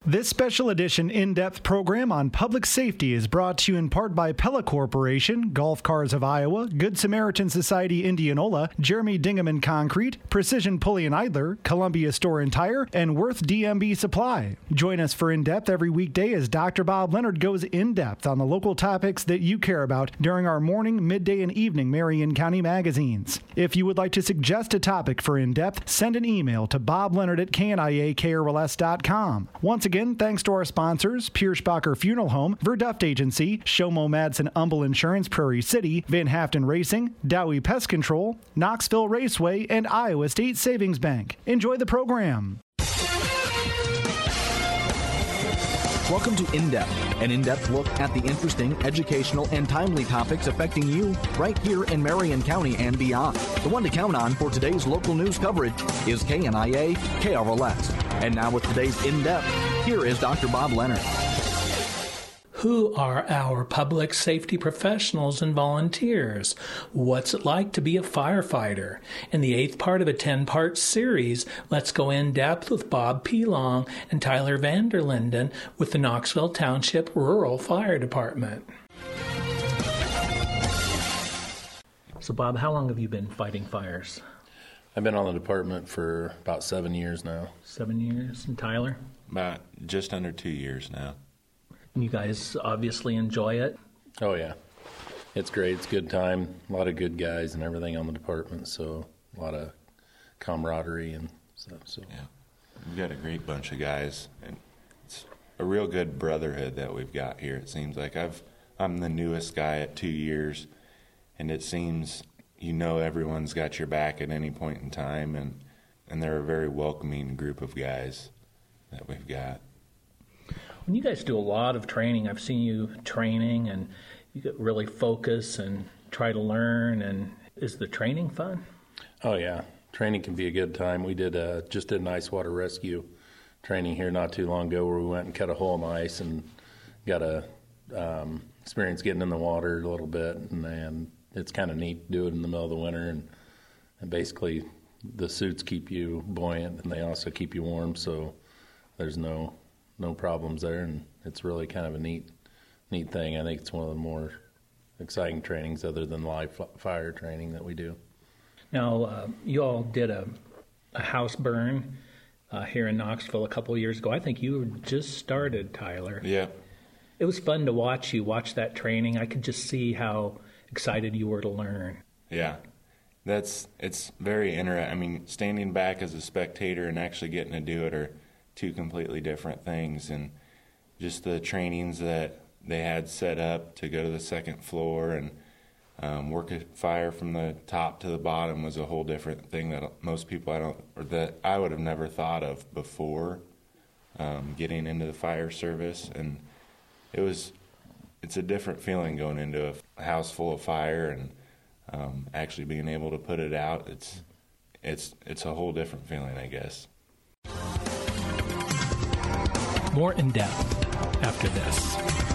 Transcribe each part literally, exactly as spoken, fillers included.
This special edition in-depth program on public safety is brought to you in part by Pella Corporation, Golf Cars of Iowa, Good Samaritan Society Indianola, Jeremy Dingham and Concrete, Precision Pulley and Idler, Columbia Store and Tire, and Worth D M B Supply. Join us for In-Depth every weekday as Doctor Bob Leonard goes in-depth on the local topics that you care about during our morning, midday, and evening Marion County magazines. If you would like to suggest a topic for In-Depth, send an email to bobleonard at k n i a k r l s dot com. Once again, thanks to our sponsors, Pierschbacher Funeral Home, Verduft Agency, Shomo Madsen Humble Insurance, Prairie City, Van Haften Racing, Dowie Pest Control, Knoxville Raceway, and Iowa State Savings Bank. Enjoy the program. Welcome to In-Depth, an in-depth look at the interesting, educational, and timely topics affecting you right here in Marion County and beyond. The one to count on for today's local news coverage is K N I A K R L S. And now with today's In-Depth, here is Doctor Bob Leonard. Who are our public safety professionals and volunteers? What's it like to be a firefighter? In the eighth part of a ten-part series, let's go in depth with Bob Pelong and Tyler Vanderlinden with the Knoxville Township Rural Fire Department. So, Bob, how long have you been fighting fires? I've been on the department for about seven years now. Seven years. And Tyler? About just under two years now. You guys obviously enjoy it? Oh, yeah. It's great. It's a good time. A lot of good guys and everything on the department, so a lot of camaraderie and stuff. So yeah, we've got a great bunch of guys, and it's a real good brotherhood that we've got here. It seems like I've I'm the newest guy at two years, and it seems you know everyone's got your back at any point in time, and and they're a very welcoming group of guys that we've got. When you guys do a lot of training, I've seen you training, and you get really focus and try to learn. And is the training fun? Oh yeah, training can be a good time. We did a, just did an ice water rescue training here not too long ago, where we went and cut a hole in the ice and got a um, experience getting in the water a little bit, and, and it's kind of neat to do it in the middle of the winter. And, and basically, the suits keep you buoyant, and they also keep you warm, so there's no no problems there, and it's really kind of a neat neat thing. I think it's one of the more exciting trainings other than live fire training that we do. Now, uh, you all did a, a house burn uh, here in Knoxville a couple of years ago. I think you just started, Tyler. Yeah. It was fun to watch you watch that training. I could just see how excited you were to learn. Yeah. That's it's very interesting. I mean, standing back as a spectator and actually getting to do it are two completely different things, and just the trainings that they had set up to go to the second floor and um, work a fire from the top to the bottom was a whole different thing that most people I don't or that I would have never thought of before um, getting into the fire service. And it was it's a different feeling going into a house full of fire and um, actually being able to put it out. It's it's it's a whole different feeling, I guess. More in depth after this.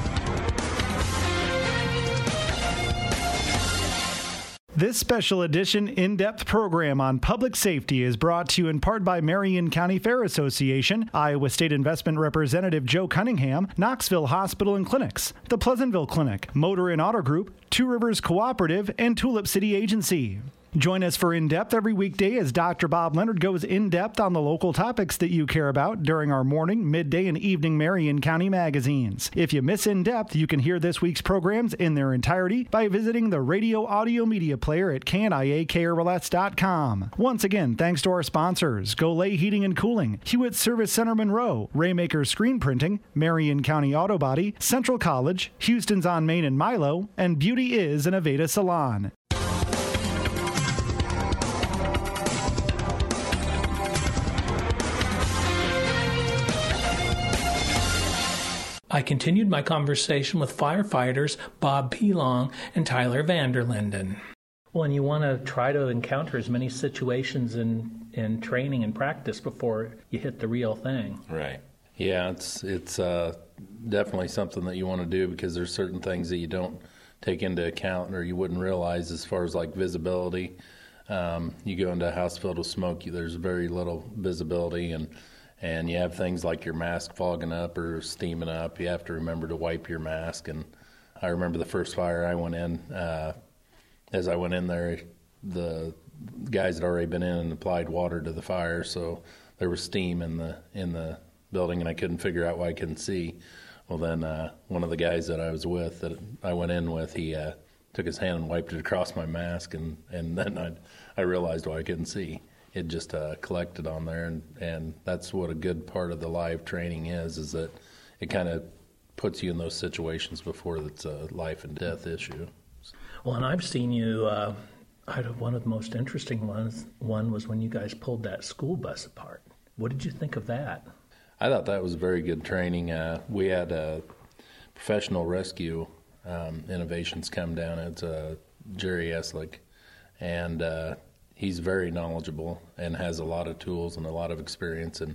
This special edition in-depth program on public safety is brought to you in part by Marion County Fair Association, Iowa State Investment Representative Joe Cunningham, Knoxville Hospital and Clinics, the Pleasantville Clinic, Motor and Auto Group, Two Rivers Cooperative, and Tulip City Agency. Join us for In-Depth every weekday as Doctor Bob Leonard goes in-depth on the local topics that you care about during our morning, midday, and evening Marion County magazines. If you miss In-Depth, you can hear this week's programs in their entirety by visiting the radio audio media player at k n i a k r l s dot com. Once again, thanks to our sponsors, Golay Heating and Cooling, Hewitt Service Center Monroe, Raymaker Screen Printing, Marion County Auto Body, Central College, Houston's on Main and Milo, and Beauty Is an Aveda Salon. I continued my conversation with firefighters Bob Pelong and Tyler Vanderlinden. Well, and you want to try to encounter as many situations in, in training and practice before you hit the real thing. Right. Yeah, it's it's uh, definitely something that you want to do, because there's certain things that you don't take into account or you wouldn't realize as far as like visibility. Um, you go into a house filled with smoke, there's very little visibility, and and you have things like your mask fogging up or steaming up. You have to remember to wipe your mask. And I remember the first fire I went in, uh, as I went in there, the guys had already been in and applied water to the fire, so there was steam in the in the building, and I couldn't figure out why I couldn't see. Well, then uh, one of the guys that I was with, that I went in with, he uh, took his hand and wiped it across my mask, and, and then I I realized why I couldn't see. It just uh, collected on there, and, and that's what a good part of the live training is, is that it kind of puts you in those situations before it's a life and death issue. Well, and I've seen you, uh, I had one of the most interesting ones, one was when you guys pulled that school bus apart. What did you think of that? I thought that was very good training. Uh, we had uh, professional rescue um, innovations come down. It's uh, Jerry Eslick, and uh, he's very knowledgeable and has a lot of tools and a lot of experience, and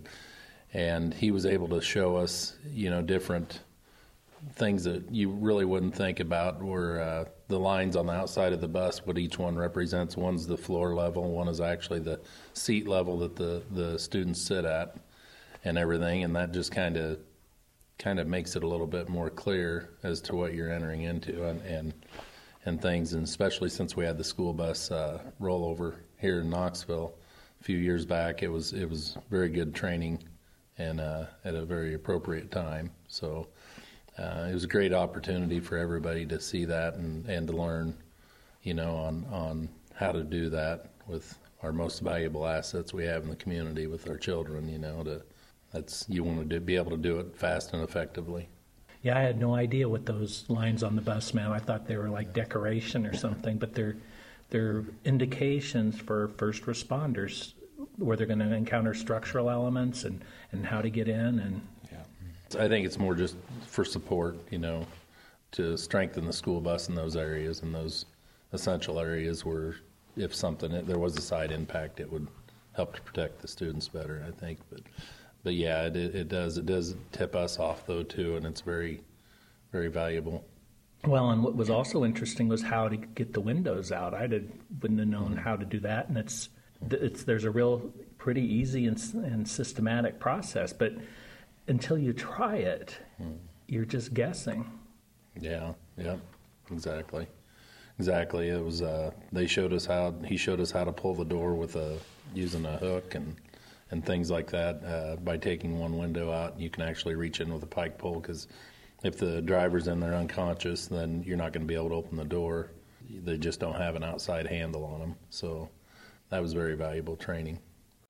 and he was able to show us, you know, different things that you really wouldn't think about were uh, the lines on the outside of the bus, what each one represents. One's the floor level, one is actually the seat level that the, the students sit at and everything, and that just kind of kind of makes it a little bit more clear as to what you're entering into and and, and things, and especially since we had the school bus uh, rollover here in Knoxville a few years back, it was it was very good training and uh, at a very appropriate time. So uh, it was a great opportunity for everybody to see that and, and to learn, you know, on, on how to do that with our most valuable assets we have in the community with our children, you know, to that's you want to do, be able to do it fast and effectively. Yeah, I had no idea what those lines on the bus meant. I thought they were like decoration or something, but they're they're indications for first responders where they're going to encounter structural elements and, and how to get in. And yeah, I think it's more just for support, you know, to strengthen the school bus in those areas and those essential areas where if something, if there was a side impact, it would help to protect the students better, I think. But but yeah, it it does it does tip us off though too, and it's very very valuable. Well, and what was also interesting was how to get the windows out. I did, wouldn't have known how to do that, and it's it's there's a real pretty easy and, and systematic process, but until you try it, you're just guessing. Yeah, yeah, exactly, exactly. It was uh, they showed us how he showed us how to pull the door with a using a hook and and things like that. Uh, by taking one window out, you can actually reach in with a pike pole, because if the driver's in there unconscious, then you're not going to be able to open the door. They just don't have an outside handle on them. So that was very valuable training.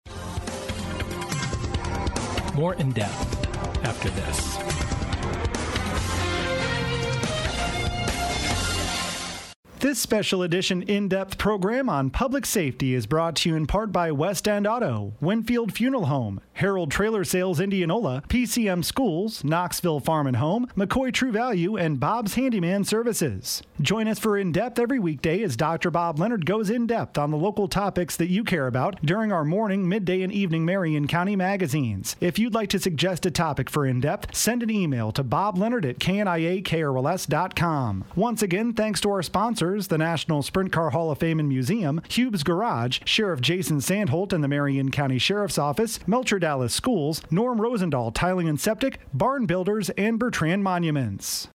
More in depth after this. This special edition in-depth program on public safety is brought to you in part by West End Auto, Winfield Funeral Home, Harold Trailer Sales Indianola, P C M Schools, Knoxville Farm and Home, McCoy True Value, and Bob's Handyman Services. Join us for In-Depth every weekday as Doctor Bob Leonard goes in-depth on the local topics that you care about during our morning, midday, and evening Marion County magazines. If you'd like to suggest a topic for In-Depth, send an email to bobleonard at k n i a k r l s dot com. Once again, thanks to our sponsors, the National Sprint Car Hall of Fame and Museum, Hube's Garage, Sheriff Jason Sandholt and the Marion County Sheriff's Office, Melcher Dallas Schools, Norm Rosendahl Tiling and Septic, Barn Builders, and Bertrand Monuments.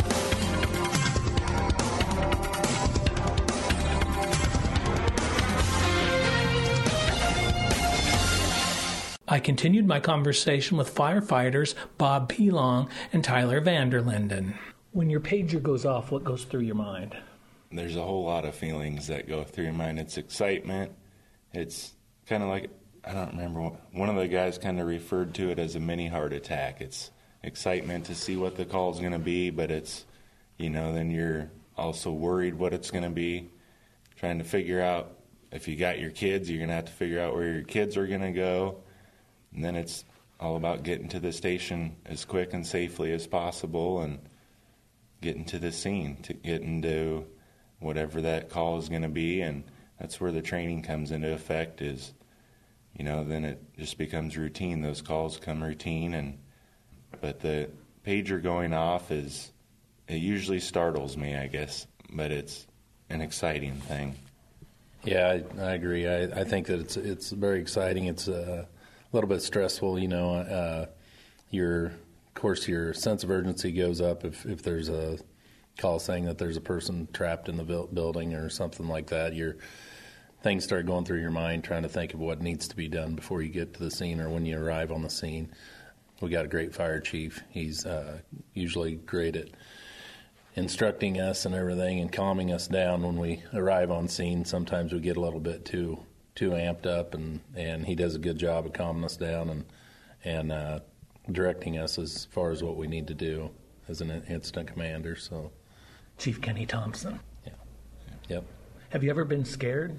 I continued my conversation with firefighters Bob Pelong and Tyler Vanderlinden. When your pager goes off, what goes through your mind? There's a whole lot of feelings that go through your mind. It's excitement. It's kind of like, I don't remember, one of the guys kind of referred to it as a mini heart attack. It's excitement to see what the call is going to be, but it's, you know, then you're also worried what it's going to be, trying to figure out if you got your kids, you're going to have to figure out where your kids are going to go. And then it's all about getting to the station as quick and safely as possible and getting to the scene, to getting to whatever that call is going to be. And that's where the training comes into effect is, you know, then it just becomes routine. Those calls come routine. and But the pager going off is, it usually startles me, I guess, but it's an exciting thing. Yeah, I, I agree. I, I think that it's it's very exciting. It's uh, little bit stressful. You know, uh, your of course your sense of urgency goes up if, if there's a call saying that there's a person trapped in the building or something like that. Your things start going through your mind, trying to think of what needs to be done before you get to the scene or when you arrive on the scene. We got a great fire chief. He's uh, usually great at instructing us and everything and calming us down when we arrive on scene. Sometimes we get a little bit too too amped up, and, and he does a good job of calming us down and and uh, directing us as far as what we need to do as an incident commander. So, Chief Kenny Thompson. Yeah. Yep. Have you ever been scared?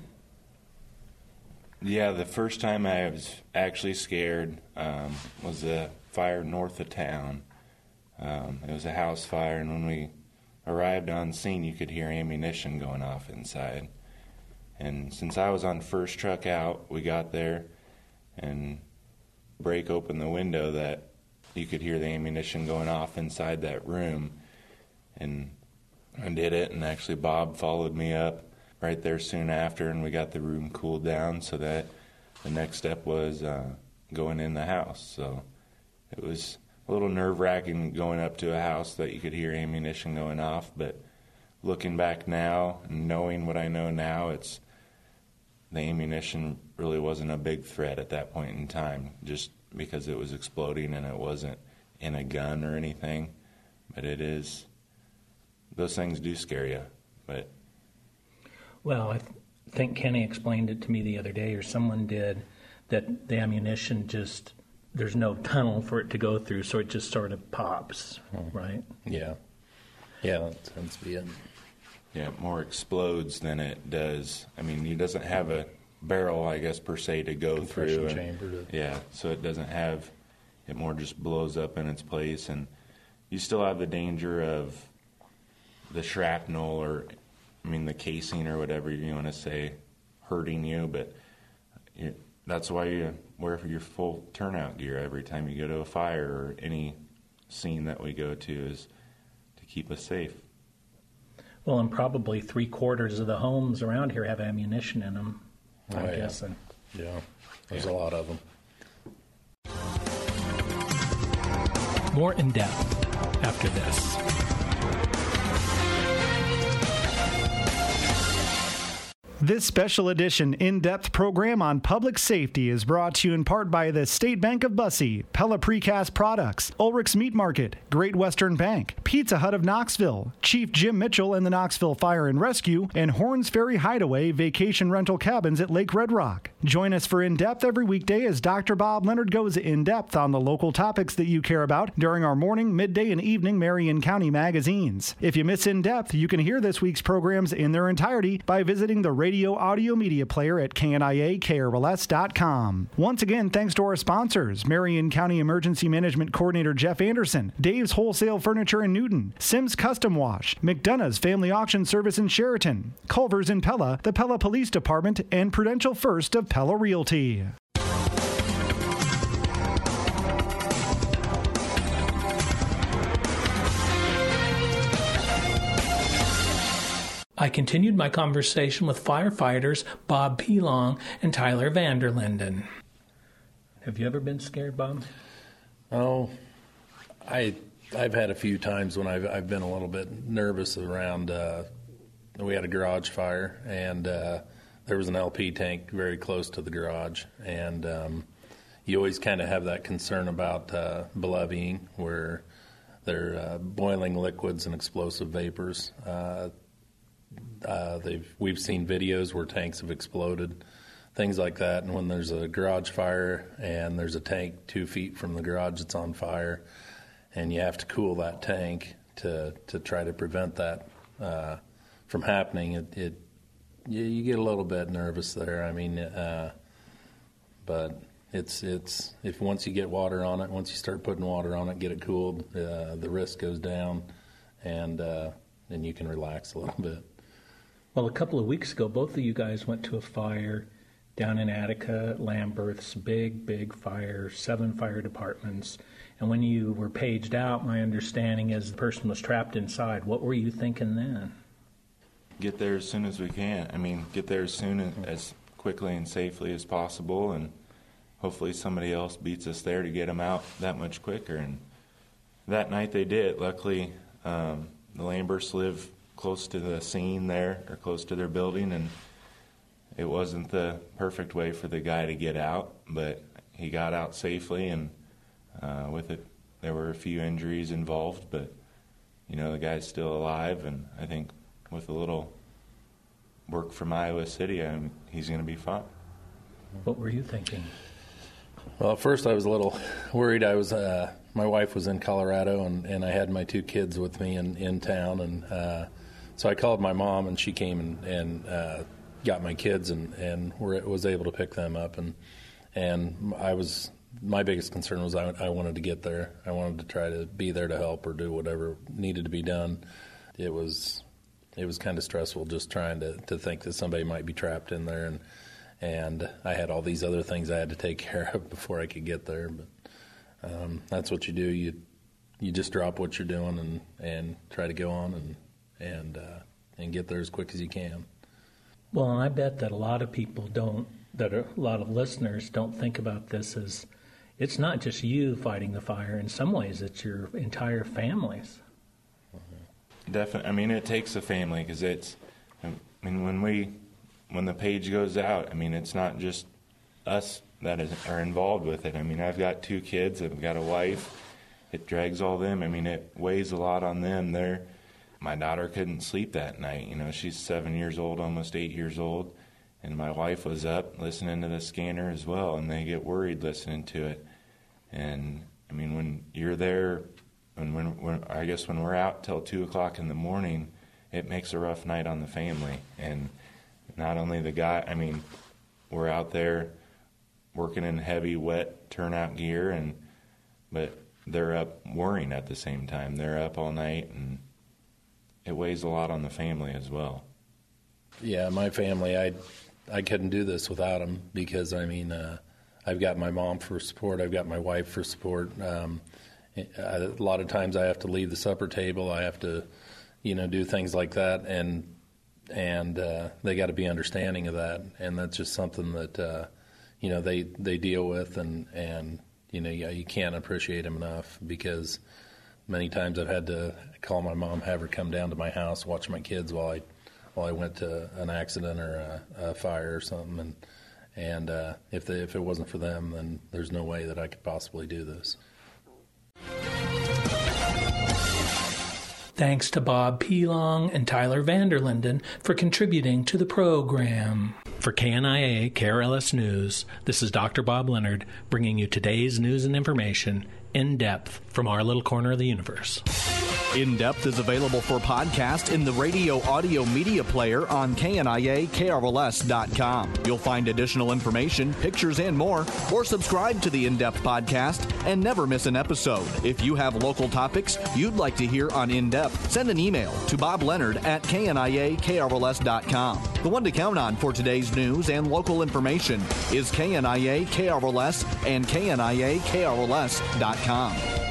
Yeah, the first time I was actually scared um, was a fire north of town. Um, it was a house fire, and when we arrived on scene, you could hear ammunition going off inside. And since I was on first truck out, we got there and break open the window that you could hear the ammunition going off inside that room. And I did it, and actually Bob followed me up right there soon after, and we got the room cooled down so that the next step was uh, going in the house. So it was a little nerve-wracking going up to a house that you could hear ammunition going off, but looking back now and knowing what I know now, it's the ammunition really wasn't a big threat at that point in time, just because it was exploding and it wasn't in a gun or anything. But it is, those things do scare you, but Well, I th- think Kenny explained it to me the other day, or someone did, that the ammunition just, there's no tunnel for it to go through, so it just sort of pops, right? Yeah. Yeah, that tends to be it. yeah, it more explodes than it does. I mean, it doesn't have a barrel, I guess, per se, to go Compression through. and- chamber to- Yeah, so it doesn't have, it more just blows up in its place, and you still have the danger of the shrapnel or, I mean, the casing or whatever you want to say, hurting you, but you, that's why you wear your full turnout gear every time you go to a fire or any scene that we go to, is to keep us safe. Well, and probably three quarters of the homes around here have ammunition in them, Oh, I'm yeah. guessing. Yeah, there's a lot of them. More in depth after this. This special edition in-depth program on public safety is brought to you in part by the State Bank of Bussey, Pella Precast Products, Ulrich's Meat Market, Great Western Bank, Pizza Hut of Knoxville, Chief Jim Mitchell and the Knoxville Fire and Rescue, and Horns Ferry Hideaway Vacation Rental Cabins at Lake Red Rock. Join us for In-Depth every weekday as Doctor Bob Leonard goes in-depth on the local topics that you care about during our morning, midday, and evening Marion County magazines. If you miss In-Depth, you can hear this week's programs in their entirety by visiting the radio audio media player at K N I A K R L S dot com. Once again, thanks to our sponsors, Marion County Emergency Management Coordinator Jeff Anderson, Dave's Wholesale Furniture in Newton, Sims Custom Wash, McDonough's Family Auction Service in Sheraton, Culver's in Pella, the Pella Police Department, and Prudential First of Pella Realty. I continued my conversation with firefighters Bob Pelong and Tyler Vanderlinden. Have you ever been scared, Bob? Oh, I I've had a few times when I've I've been a little bit nervous around. Uh, we had a garage fire, and uh, there was an L P tank very close to the garage, and um, you always kind of have that concern about uh, belevying, where they're uh, boiling liquids and explosive vapors. Uh, Uh, they've we've seen videos where tanks have exploded, things like that. And when there's a garage fire and there's a tank two feet from the garage that's on fire, and you have to cool that tank to to try to prevent that uh, from happening, it, it you, you get a little bit nervous there. I mean, uh, but it's it's if once you get water on it, once you start putting water on it, get it cooled, uh, the risk goes down, and uh, then you can relax a little bit. Well, a couple of weeks ago, both of you guys went to a fire down in Attica, Lamberth's, big, big fire, seven fire departments. And when you were paged out, my understanding is the person was trapped inside. What were you thinking then? Get there as soon as we can. I mean, get there as soon as, as quickly and safely as possible, and hopefully somebody else beats us there to get them out that much quicker. And that night they did. Luckily, um, the Lamberts live close to the scene there, or close to their building, and it wasn't the perfect way for the guy to get out, but he got out safely, and uh, with it, there were a few injuries involved, but, you know, the guy's still alive, and I think with a little work from Iowa City, I mean, he's going to be fine. What were you thinking? Well, at first I was a little worried. I was, uh, my wife was in Colorado, and, and I had my two kids with me in, in town, and uh, so I called my mom, and she came and, and uh, got my kids, and, and were, was able to pick them up, and and I was, my biggest concern was I, I wanted to get there. I wanted to try to be there to help or do whatever needed to be done. It was it was kind of stressful just trying to, to think that somebody might be trapped in there, and and I had all these other things I had to take care of before I could get there. But um, that's what you do. You you just drop what you're doing and, and try to go on and and uh, and get there as quick as you can. Well, and I bet that a lot of people don't, that a lot of listeners don't think about this as, it's not just you fighting the fire. In some ways, it's your entire families. Definitely. I mean, it takes a family, because it's, I mean, when we, when the page goes out, I mean, it's not just us that is, are involved with it. I mean, I've got two kids, I've got a wife. It drags all them. I mean, it weighs a lot on them. They're, my daughter couldn't sleep that night. You know, she's seven years old, almost eight years old, and my wife was up listening to the scanner as well, and they get worried listening to it. And I mean, when you're there, and when, when I guess when we're out till two o'clock in the morning, it makes a rough night on the family. And not only the guy, I mean, we're out there working in heavy, wet turnout gear, and but they're up worrying at the same time. They're up all night, and it weighs a lot on the family as well. Yeah, my family, I I couldn't do this without them, because, I mean, uh, I've got my mom for support. I've got my wife for support. Um, a lot of times I have to leave the supper table. I have to, you know, do things like that, and and uh, they got to be understanding of that. And that's just something that, uh, you know, they, they deal with, and, and you know, yeah, you can't appreciate them enough, because many times I've had to call my mom, have her come down to my house, watch my kids while I while I went to an accident or a, a fire or something. And and uh, if they, if it wasn't for them, then there's no way that I could possibly do this. Thanks to Bob Pelong and Tyler Vanderlinden for contributing to the program. For K N I A K R L S News, this is Doctor Bob Leonard bringing you today's news and information in depth from our little corner of the universe. In Depth is available for podcast in the radio audio media player on K N I A K R L S dot com. You'll find additional information, pictures, and more, or subscribe to the In Depth podcast and never miss an episode. If you have local topics you'd like to hear on In Depth, send an email to Bob Leonard at K N I A K R L S dot com. The one to count on for today's news and local information is K N I A K R L S and K N I A K R L S dot com.